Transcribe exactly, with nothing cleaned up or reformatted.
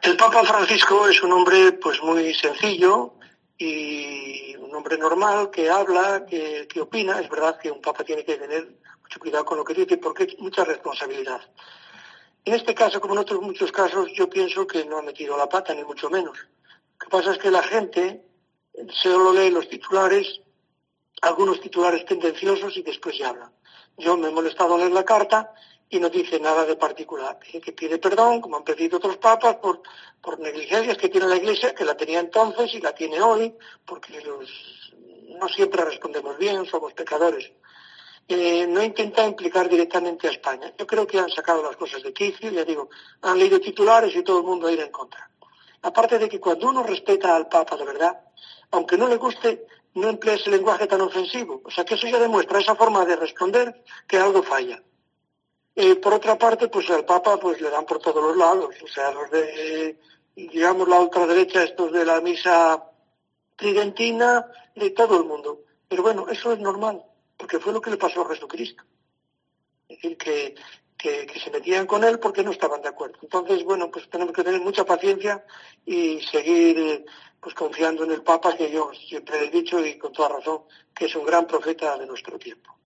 El Papa Francisco es un hombre pues muy sencillo y un hombre normal que habla, que, que opina. Es verdad que un papa tiene que tener mucho cuidado con lo que dice porque es mucha responsabilidad. En este caso, como en otros muchos casos, yo pienso que no ha metido la pata, ni mucho menos. Lo que pasa es que la gente solo lee los titulares, algunos titulares tendenciosos y después ya hablan. Yo me he molestado en leer la carta y no dice nada de particular. Dice que pide perdón, como han pedido otros papas, por, por negligencias que tiene la Iglesia, que la tenía entonces y la tiene hoy, porque los, no siempre respondemos bien, somos pecadores. Eh, no intenta implicar directamente a España. Yo creo que han sacado las cosas de quicio, ya digo, han leído titulares y todo el mundo ha ido en contra. Aparte de que cuando uno respeta al Papa de verdad, aunque no le guste, no emplea ese lenguaje tan ofensivo. O sea que eso ya demuestra esa forma de responder que algo falla. Eh, por otra parte, pues al Papa pues le dan por todos los lados. O sea, los de, digamos, la ultraderecha, estos de la misa tridentina, de todo el mundo. Pero bueno, eso es normal, porque fue lo que le pasó a Jesucristo. Es decir, que, que, que se metían con él porque no estaban de acuerdo. Entonces, bueno, pues tenemos que tener mucha paciencia y seguir eh, pues confiando en el Papa, que yo siempre he dicho y con toda razón que es un gran profeta de nuestro tiempo.